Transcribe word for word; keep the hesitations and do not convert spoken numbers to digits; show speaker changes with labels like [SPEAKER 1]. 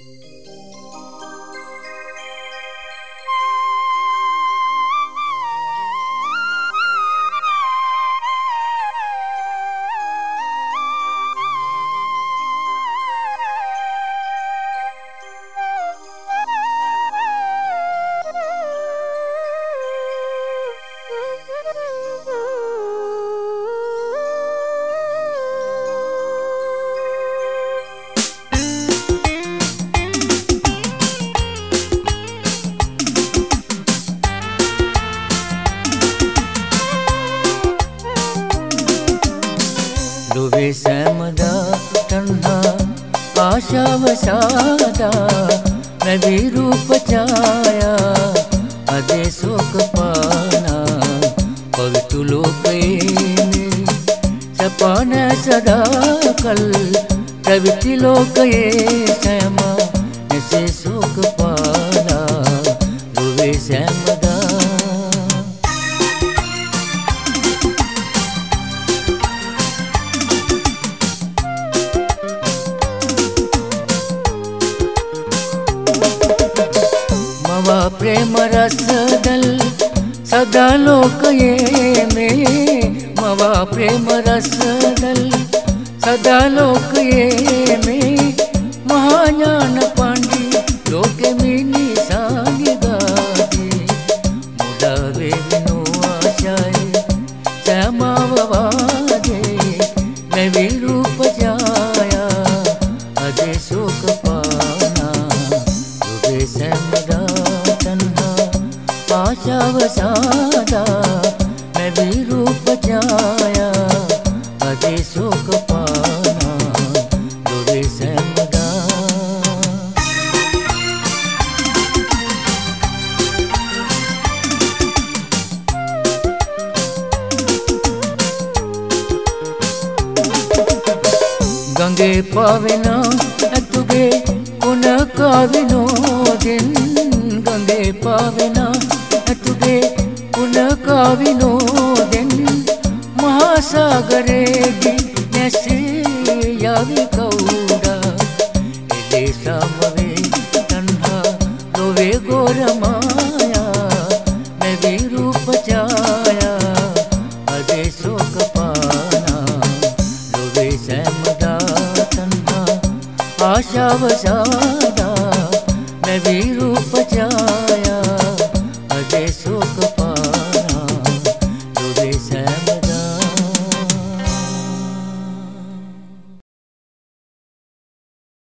[SPEAKER 1] लुवे सैमदा तन्हा आशा वसादा मैं भी रूप चाया अदे सुख पाना पवित्र लोक में सपान सदा कल प्रवृत्ति लोक ये सैमा ऐसे सुख पाना लुवे सैमदा मवा प्रेम रस दल सदा लोक ये में मवा प्रेम रस दल सदा लोक ये में महाज्ञान पांडी लोक मिनी सांग गाजे मुडावे विनो आशाए श्यामावाजे मैं भी रूप जाया अदे सुख पाना लुवे सैमदा आशा वसादा मैं भी रूप जाया अदे सुख पाना लुवे सैमदा गंगे पाविना तुगे उन काविनो दिन गंगे पाविना तुगे उन काविनो दिन महासागरे नैसे यावी कौड़ा एले सामवे तन्हा लोवे गोर माया मैं भी रूप जाया अदे सुख पाना लुवे सैमदा तन्हा आशा वसादा मैं भी रूप जाया